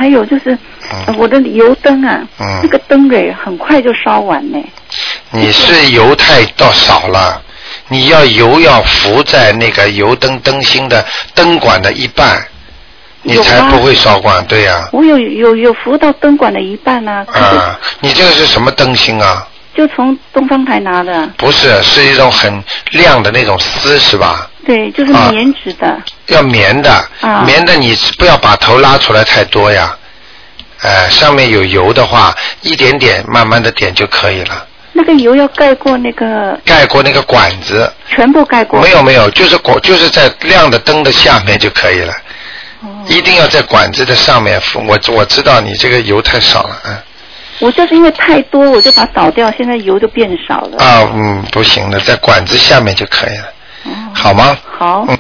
还有就是我的油灯啊，那个灯蕊很快就烧完呢。 你是油太少了，你油要浮在那个油灯灯芯的灯管的一半，你才不会烧光。对呀。 我有浮到灯管的一半啊。 啊，你这个是什么灯芯啊？ 就从东方台拿的。不是，是一种很亮的那种丝是吧？ 对，就是棉质的。 要棉的，棉的你不要把头拉出来太多呀。上面有油的话，一点点慢慢的点就可以了。 那个油要盖过那个管子。 全部盖过。 没有，就是在亮的灯的下面就可以了。一定要在管子的上面敷。我知道你这个油太少了， 我就是因为太多，我就把它倒掉，现在油就变少了。 不行的，在管子下面就可以了。好吗？ 好。